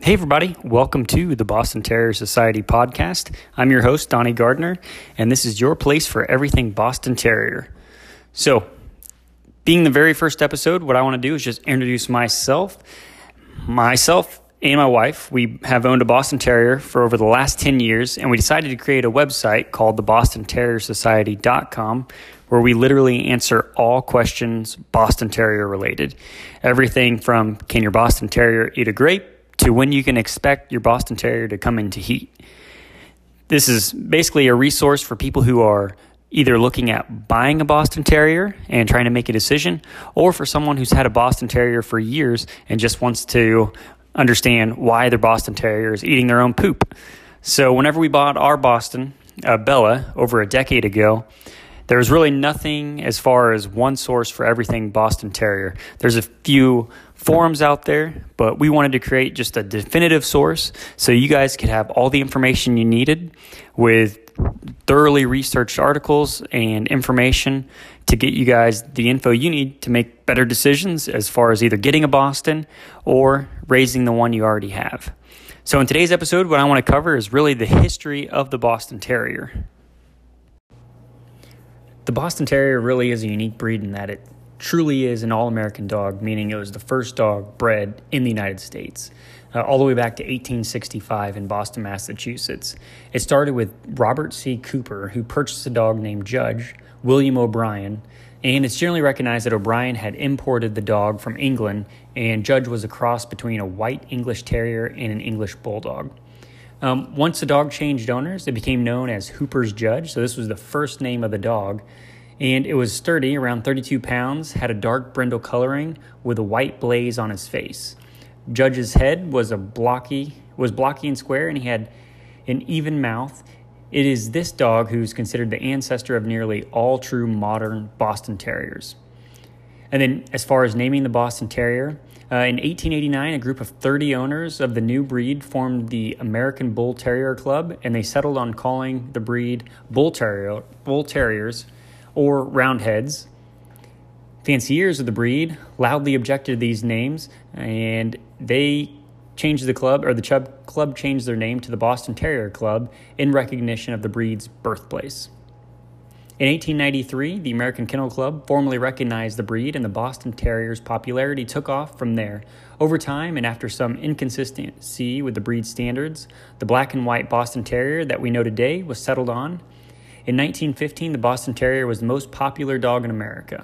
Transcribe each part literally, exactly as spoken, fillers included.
Hey everybody, welcome to the Boston Terrier Society podcast. I'm your host, Donnie Gardner, and this is your place for everything Boston Terrier. So, being the very first episode, what I want to do is just introduce myself. Myself and my wife, we have owned a Boston Terrier for over the last ten years, and we decided to create a website called the boston terrier society dot com, where we literally answer all questions Boston Terrier related. Everything from, can your Boston Terrier eat a grape, to when you can expect your Boston Terrier to come into heat. This is basically a resource for people who are either looking at buying a Boston Terrier and trying to make a decision, or for someone who's had a Boston Terrier for years and just wants to understand why their Boston Terrier is eating their own poop. So whenever we bought our Boston, uh, Bella, over a decade ago, there was really nothing as far as one source for everything Boston Terrier. There's a few forums out there, but we wanted to create just a definitive source so you guys could have all the information you needed with thoroughly researched articles and information to get you guys the info you need to make better decisions as far as either getting a Boston or raising the one you already have. So in today's episode, what I want to cover is really the history of the Boston Terrier. The Boston Terrier really is a unique breed in that it truly is an all-American dog, meaning it was the first dog bred in the United States, uh, all the way back to eighteen sixty-five in Boston, Massachusetts. It started with Robert C. Cooper, who purchased a dog named Judge, William O'Brien, and it's generally recognized that O'Brien had imported the dog from England, and Judge was a cross between a white English Terrier and an English Bulldog. Um, once the dog changed owners, it became known as Hooper's Judge, so this was the first name of the dog. And it was sturdy, around thirty-two pounds, had a dark brindle coloring with a white blaze on his face. Judge's head was a blocky, was blocky and square, and he had an even mouth. It is this dog who's considered the ancestor of nearly all true modern Boston Terriers. And then as far as naming the Boston Terrier, uh, in eighteen eighty-nine, a group of thirty owners of the new breed formed the American Bull Terrier Club, and they settled on calling the breed Bull Terrier, Bull Terriers, or Roundheads. Fanciers of the breed loudly objected to these names, and they changed the club, or the Chubb Club changed their name to the Boston Terrier Club in recognition of the breed's birthplace. In eighteen ninety-three, the American Kennel Club formally recognized the breed, and the Boston Terrier's popularity took off from there. Over time, and after some inconsistency with the breed standards, the black and white Boston Terrier that we know today was settled on. In nineteen fifteen, the Boston Terrier was the most popular dog in America.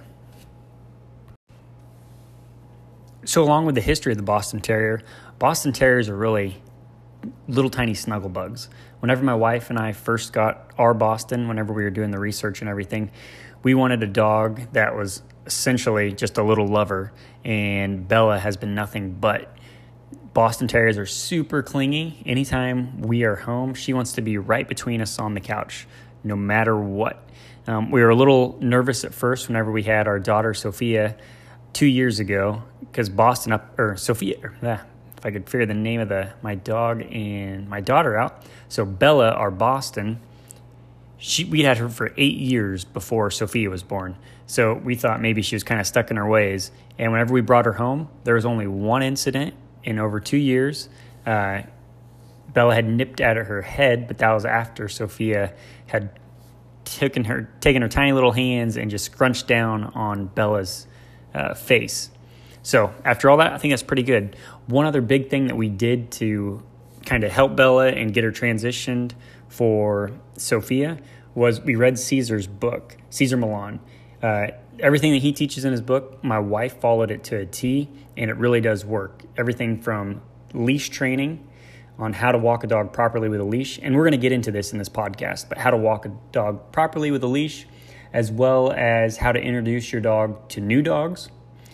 So along with the history of the Boston Terrier, Boston Terriers are really little tiny snuggle bugs. Whenever my wife and I first got our Boston, whenever we were doing the research and everything, we wanted a dog that was essentially just a little lover, and Bella has been nothing but. Boston Terriers are super clingy. Anytime we are home, she wants to be right between us on the couch, no matter what. Um, we were a little nervous at first whenever we had our daughter Sophia two years ago, because Boston up or Sophia, or, ah, if I could figure the name of the my dog and my daughter out. So Bella, our Boston, she we had her for eight years before Sophia was born. So we thought maybe she was kind of stuck in her ways. And whenever we brought her home, there was only one incident in over two years. Uh, Bella had nipped at her head, but that was after Sophia had taken her taken her tiny little hands and just scrunched down on Bella's uh, face. So after all that, I think that's pretty good. One other big thing that we did to kind of help Bella and get her transitioned for Sophia was we read Caesar's book, Cesar Millan. Uh, everything that he teaches in his book, my wife followed it to a T, and it really does work. Everything from leash training on how to walk a dog properly with a leash, and we're going to get into this in this podcast, but how to walk a dog properly with a leash, as well as how to introduce your dog to new dogs,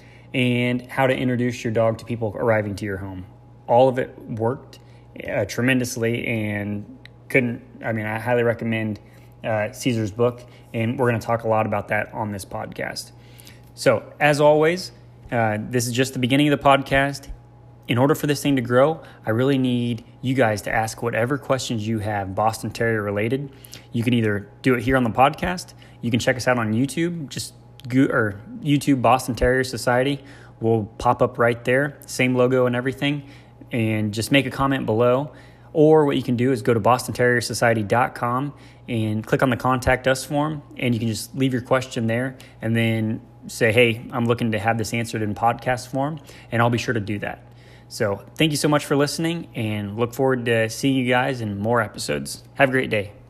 and how to introduce your dog to people arriving to your home. All of it worked uh, tremendously, and couldn't, I mean, I highly recommend uh, Caesar's book, and we're going to talk a lot about that on this podcast. So, as always, uh, this is just the beginning of the podcast. In order for this thing to grow, I really need you guys to ask whatever questions you have Boston Terrier related. You can either do it here on the podcast. You can check us out on YouTube. Just go, or YouTube Boston Terrier Society will pop up right there. Same logo and everything. and just make a comment below. Or what you can do is go to boston terrier society dot com and click on the Contact Us form, and you can just leave your question there and then say, hey, I'm looking to have this answered in podcast form, and I'll be sure to do that. So thank you so much for listening, and look forward to seeing you guys in more episodes. Have a great day.